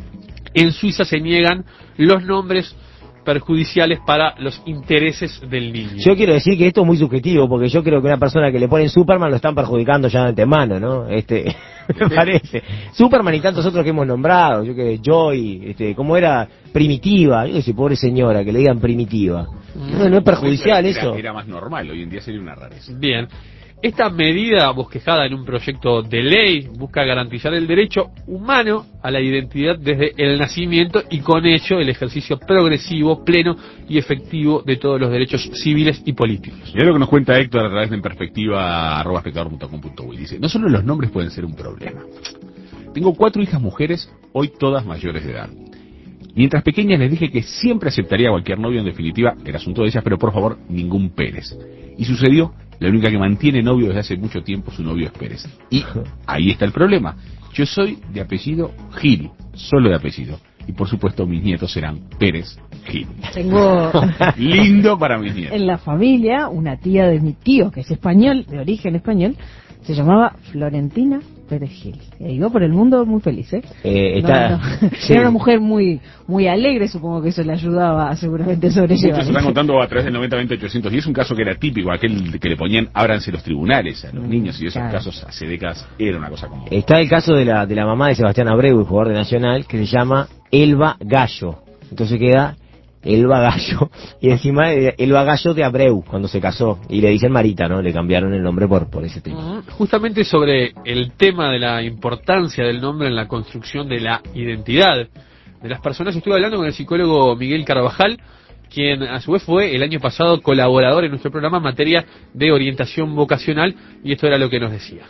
S7: En Suiza se niegan los nombres perjudiciales para los intereses del niño.
S2: Yo quiero decir que esto es muy subjetivo, porque yo creo que una persona que le ponen Superman lo están perjudicando ya de antemano, ¿no? Este, me parece. Superman y tantos otros que hemos nombrado, yo que Joy, este, ¿cómo era? Primitiva, yo que sé, pobre señora, que le digan Primitiva. No, no es perjudicial
S1: era,
S2: eso.
S1: Era más normal, hoy en día sería una rareza.
S7: Bien. Esta medida, bosquejada en un proyecto de ley, busca garantizar el derecho humano a la identidad desde el nacimiento y con ello el ejercicio progresivo, pleno y efectivo de todos los derechos civiles y políticos.
S1: Y es lo que nos cuenta Héctor a través de en perspectiva arroba espectador punto com punto uy. Dice, no solo los nombres pueden ser un problema. Tengo cuatro hijas mujeres, hoy todas mayores de edad. Mientras pequeñas les dije que siempre aceptaría cualquier novio, en definitiva, el asunto de ellas, pero por favor, ningún Pérez. Y sucedió, la única que mantiene novio desde hace mucho tiempo, su novio es Pérez. Y ahí está el problema. Yo soy de apellido Gil, solo de apellido. Y por supuesto mis nietos serán Pérez Gil.
S8: Tengo
S1: lindo para mis nietos.
S8: En la familia, una tía de mi tío, que es español, de origen español, se llamaba Florentina Pérez Gil. Y iba por el mundo muy feliz, ¿eh?
S2: eh está,
S8: no, no. Sí. Era una mujer muy muy alegre, supongo que eso le ayudaba a seguramente sobrellevar.
S1: Muchos se están contando a través del noventa veinte ochocientos, y es un caso que era típico, aquel que le ponían ábranse los tribunales a los niños, y esos claro. casos hace décadas era una cosa común.
S2: Está el caso de la de la mamá de Sebastián Abreu, el jugador de Nacional, que se llama Elba Gallo. Entonces queda Elba Gallo, y encima Elba Gallo de Abreu, cuando se casó, y le dicen Marita, ¿no? Le cambiaron el nombre por, por ese tema.
S7: Justamente sobre el tema de la importancia del nombre en la construcción de la identidad de las personas, estuve hablando con el psicólogo Miguel Carvajal, quien a su vez fue el año pasado colaborador en nuestro programa en materia de orientación vocacional, y esto era lo que nos decía.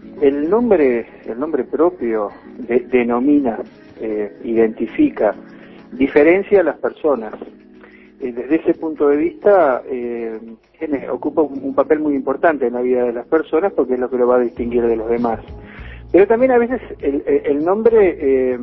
S10: El nombre, el nombre propio de, denomina, eh, identifica, diferencia a las personas. Eh, desde ese punto de vista, eh, tiene, ocupa un, un papel muy importante en la vida de las personas porque es lo que lo va a distinguir de los demás. Pero también a veces el, el nombre eh,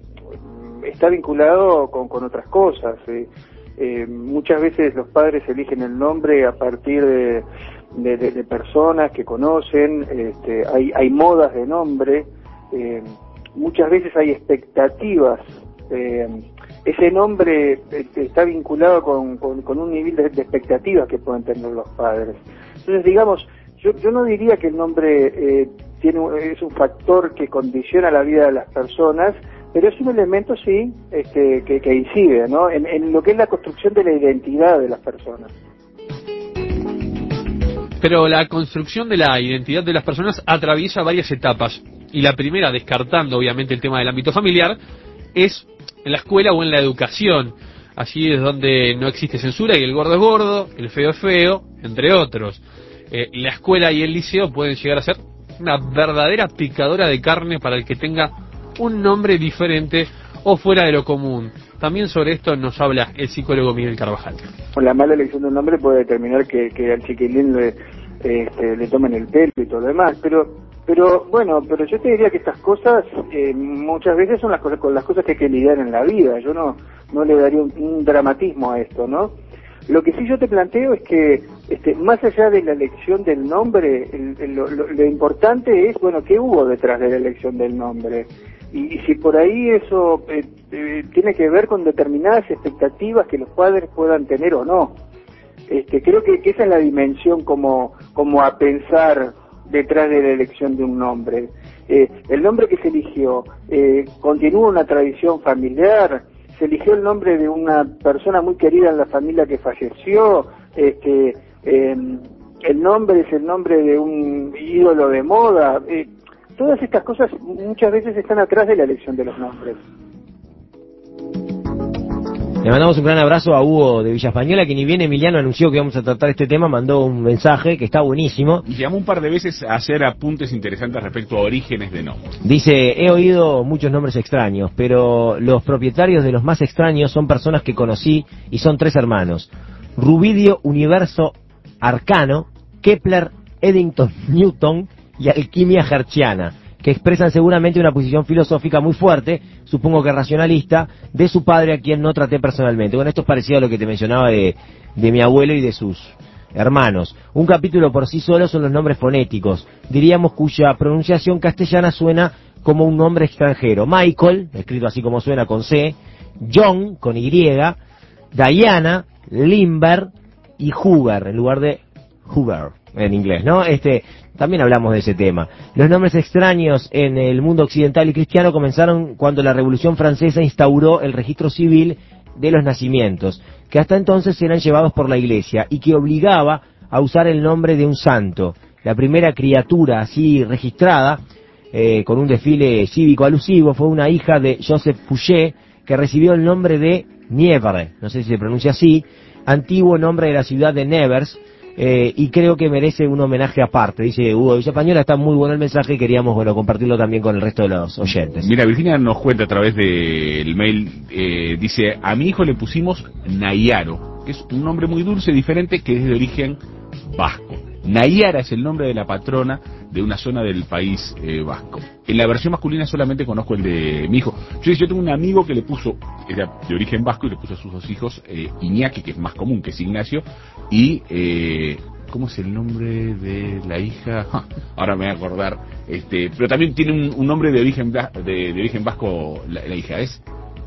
S10: está vinculado con, con otras cosas. Eh. Eh, muchas veces los padres eligen el nombre a partir de, de, de, de personas que conocen, este, hay, hay modas de nombre, eh, muchas veces hay expectativas eh, ese nombre este, está vinculado con, con, con un nivel de, de expectativas que pueden tener los padres. Entonces, digamos, yo, yo no diría que el nombre eh, tiene es un factor que condiciona la vida de las personas, pero es un elemento, sí, este, que, que incide, ¿no?, en, en lo que es la construcción de la identidad de las personas.
S7: Pero la construcción de la identidad de las personas atraviesa varias etapas. Y la primera, descartando obviamente el tema del ámbito familiar, es en la escuela o en la educación. Allí es donde no existe censura y el gordo es gordo, el feo es feo, entre otros. Eh, la escuela y el liceo pueden llegar a ser una verdadera picadora de carne para el que tenga un nombre diferente o fuera de lo común. También sobre esto nos habla el psicólogo Miguel Carvajal.
S10: La mala elección de un nombre puede determinar que, que al chiquilín le, este, le tomen el pelo y todo lo demás, pero pero bueno, pero yo te diría que estas cosas eh, muchas veces son las cosas con las cosas que hay que lidiar en la vida. Yo no no le daría un, un dramatismo a esto, ¿no? Lo que sí yo te planteo es que este, más allá de la elección del nombre, el, el, lo, lo importante es, bueno, ¿qué hubo detrás de la elección del nombre? Y, y si por ahí eso eh, eh, tiene que ver con determinadas expectativas que los padres puedan tener o no. Este, creo que, que esa es la dimensión como, como a pensar detrás de la elección de un nombre. Eh, el nombre que se eligió eh, continúa una tradición familiar, se eligió el nombre de una persona muy querida en la familia que falleció, este, eh, el nombre es el nombre de un ídolo de moda. Eh, todas estas cosas muchas veces están atrás de la elección de los nombres.
S2: Le mandamos un gran abrazo a Hugo de Villa Española, que ni bien Emiliano anunció que vamos a tratar este tema, mandó un mensaje que está buenísimo.
S1: Y llamó un par de veces a hacer apuntes interesantes respecto a orígenes de nombres.
S2: Dice, he oído muchos nombres extraños, pero los propietarios de los más extraños son personas que conocí y son tres hermanos. Rubidio, Universo, Arcano, Kepler, Eddington, Newton y Alquimia Hertziana, que expresan seguramente una posición filosófica muy fuerte, supongo que racionalista, de su padre, a quien no traté personalmente. Bueno, esto es parecido a lo que te mencionaba de, de mi abuelo y de sus hermanos. Un capítulo por sí solo son los nombres fonéticos, diríamos cuya pronunciación castellana suena como un nombre extranjero. Michael, escrito así como suena con C, John, con Y, Diana, Limber y Hoover, en lugar de Hoover en inglés, ¿no? Este, también hablamos de ese tema. Los nombres extraños en el mundo occidental y cristiano comenzaron cuando la Revolución Francesa instauró el registro civil de los nacimientos, que hasta entonces eran llevados por la Iglesia y que obligaba a usar el nombre de un santo. La primera criatura así registrada, eh, con un desfile cívico alusivo, fue una hija de Joseph Fouché, que recibió el nombre de Nievre, no sé si se pronuncia así, antiguo nombre de la ciudad de Nevers, Eh, y creo que merece un homenaje aparte. Dice Hugo de Villa Española, está muy bueno el mensaje y queríamos, bueno, compartirlo también con el resto de los oyentes.
S1: Mira, Virginia nos cuenta a través del mail, eh, dice, a mi hijo le pusimos Nayaro, que es un nombre muy dulce, diferente, que es de origen vasco. Nayara es el nombre de la patrona de una zona del país eh, vasco. En la versión masculina solamente conozco el de mi hijo. Yo, yo tengo un amigo que le puso, era de origen vasco, y le puso a sus dos hijos eh, Iñaki, que es más común, que es Ignacio, y eh, ¿cómo es el nombre de la hija? Ja, ahora me voy a acordar. Este, pero también tiene un, un nombre de origen de, de origen vasco la, la hija, ¿es?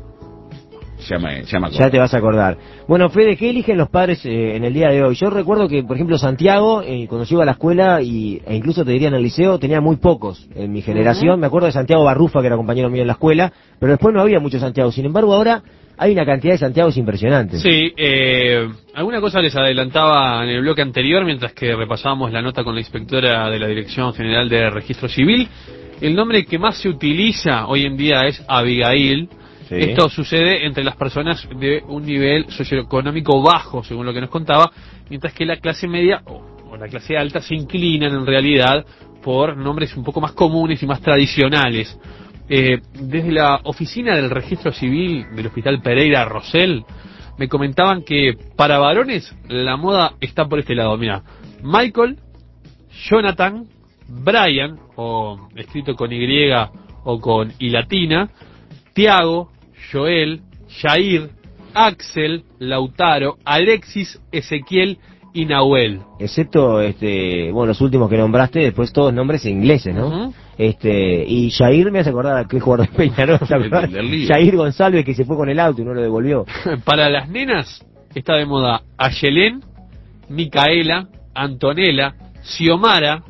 S1: Ya, me, ya, me
S2: ya te vas a acordar. Bueno, Fede, ¿qué eligen los padres eh, en el día de hoy? Yo recuerdo que, por ejemplo, Santiago, eh, cuando yo iba a la escuela, y, e incluso te diría en el liceo, tenía muy pocos en mi generación. Uh-huh. Me acuerdo de Santiago Barrufa, que era compañero mío en la escuela, pero después no había muchos Santiago. Sin embargo, ahora hay una cantidad de Santiagos impresionantes.
S7: Sí, eh, alguna cosa les adelantaba en el bloque anterior, mientras que repasábamos la nota con la inspectora de la Dirección General de Registro Civil. El nombre que más se utiliza hoy en día es Abigail. Sí. Esto sucede entre las personas de un nivel socioeconómico bajo, según lo que nos contaba, mientras que la clase media o, o la clase alta se inclinan en realidad por nombres un poco más comunes y más tradicionales. Eh, desde la oficina del Registro Civil del Hospital Pereira Rosell me comentaban que para varones la moda está por este lado. Mira, Michael, Jonathan, Brian, o escrito con Y o con I latina, Tiago, Joel, Jair, Axel, Lautaro, Alexis, Ezequiel y Nahuel.
S2: Excepto, este, bueno, los últimos que nombraste, después todos nombres ingleses, ¿no? Uh-huh. Este, y Jair me hace acordar a qué jugador de Peñarol, ¿te acordás? Jair González, que se fue con el auto y no lo devolvió.
S7: Para las nenas está de moda Ayelén, Micaela, Antonella, Xiomara,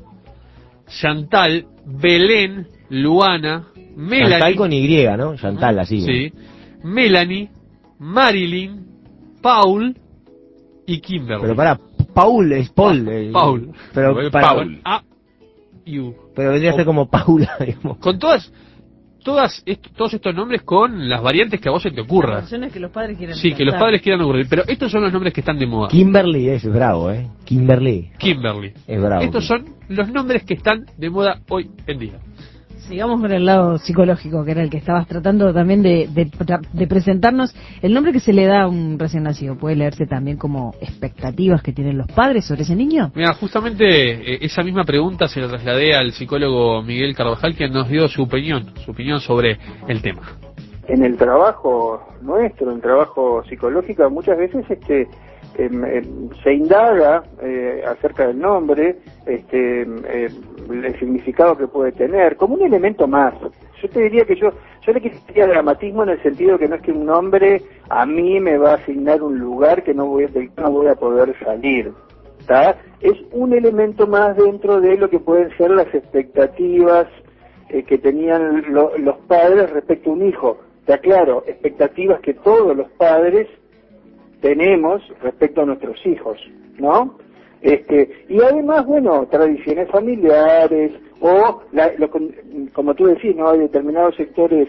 S7: Chantal, Belén, Luana, Melanie.
S2: Chantal con Y, ¿no? Chantal, así.
S7: Sí. Melanie, Marilyn, Paul y Kimberly.
S2: Pero para, Paul es Paul.
S7: Pa
S2: eh,
S7: Paul.
S2: Pero
S7: Paul.
S2: para,
S7: Paul. A, U.
S2: Pero vendría a ser como Paula, digamos.
S7: Con todas, todas est todos estos nombres con las variantes que a vos se te ocurra.
S8: Las opciones que los padres quieran.
S7: Sí, que los padres quieran ocurrir. Pero estos son los nombres que están de moda.
S2: Kimberly es bravo, ¿eh? Kimberly.
S7: Kimberly.
S2: Es bravo.
S7: Estos son los nombres que están de moda hoy en día.
S8: Sigamos por el lado psicológico, que era el que estabas tratando también de, de, de presentarnos. El nombre que se le da a un recién nacido puede leerse también como expectativas que tienen los padres sobre ese niño.
S7: Mira, justamente eh, esa misma pregunta se la trasladé al psicólogo Miguel Carvajal, quien nos dio su opinión, su opinión sobre el tema.
S10: En el trabajo nuestro, en el trabajo psicológico, muchas veces este eh, eh, se indaga eh, acerca del nombre, este eh, el significado que puede tener, como un elemento más. Yo te diría que yo yo le quisiera dramatismo en el sentido que no es que un nombre a mí me va a asignar un lugar que no voy a, no voy a poder salir, ¿tá? Es un elemento más dentro de lo que pueden ser las expectativas eh, que tenían lo, los padres respecto a un hijo. Está claro, expectativas que todos los padres tenemos respecto a nuestros hijos, ¿no? Este, y además, bueno, tradiciones familiares, o, la, lo, como tú decís, ¿no? Hay determinados sectores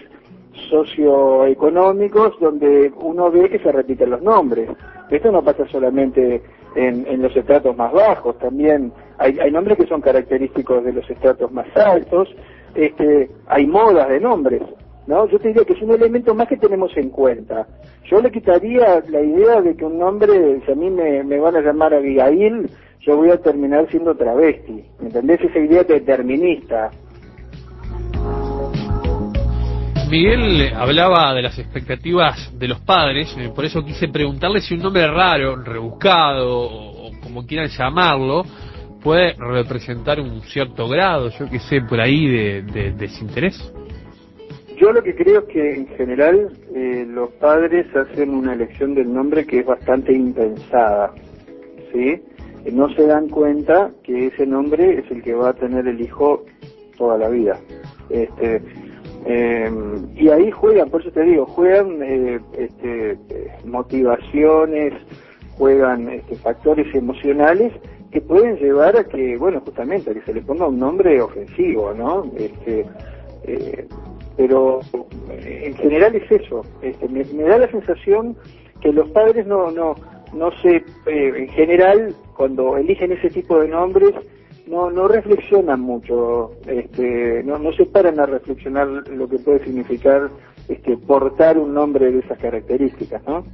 S10: socioeconómicos donde uno ve que se repiten los nombres. Esto no pasa solamente en, en los estratos más bajos, también hay, hay nombres que son característicos de los estratos más altos, este, hay modas de nombres, ¿no? Yo te diría que es un elemento más que tenemos en cuenta. Yo le quitaría la idea de que un nombre, si a mí me, me van a llamar Abigail, yo voy a terminar siendo travesti, ¿me entendés? Esa idea determinista.
S7: Miguel hablaba de las expectativas de los padres, eh, por eso quise preguntarle si un nombre raro, rebuscado, o, o como quieran llamarlo, puede representar un cierto grado, yo qué sé, por ahí de, de, de desinterés.
S10: Yo lo que creo es que en general eh, los padres hacen una elección del nombre que es bastante impensada, ¿sí? Eh, no se dan cuenta que ese nombre es el que va a tener el hijo toda la vida. Este, eh, y ahí juegan, por eso te digo, juegan eh, este, eh, motivaciones, juegan este, factores emocionales que pueden llevar a que, bueno, justamente a que se le ponga un nombre ofensivo, ¿no? Este, eh, pero en general es eso. Este, me, me da la sensación que los padres no no no se eh, en general cuando eligen ese tipo de nombres no no reflexionan mucho, este, no no se paran a reflexionar lo que puede significar este portar un nombre de esas características, ¿no?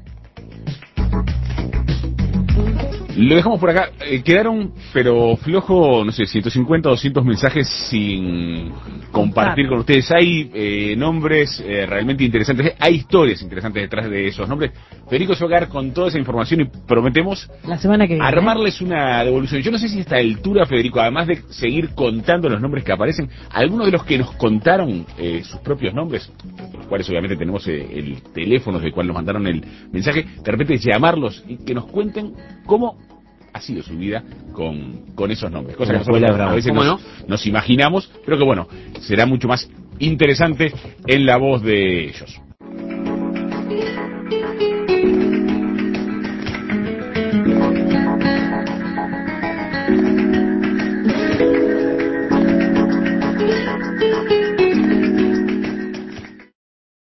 S1: Lo dejamos por acá. Eh, quedaron, pero flojo, no sé, ciento cincuenta, doscientos mensajes sin compartir con ustedes. Hay eh, nombres eh, realmente interesantes, hay historias interesantes detrás de esos nombres. Federico se va a quedar con toda esa información y prometemos
S8: la semana que viene,
S1: armarles una devolución. Yo no sé si a esta altura, Federico, además de seguir contando los nombres que aparecen, algunos de los que nos contaron eh, sus propios nombres, los cuales obviamente tenemos eh, el teléfono del cual nos mandaron el mensaje, de repente llamarlos y que nos cuenten cómo ha sido su vida con, con esos nombres, cosa que nosotros a veces nos, no? nos imaginamos, pero que bueno, será mucho más interesante en la voz de ellos.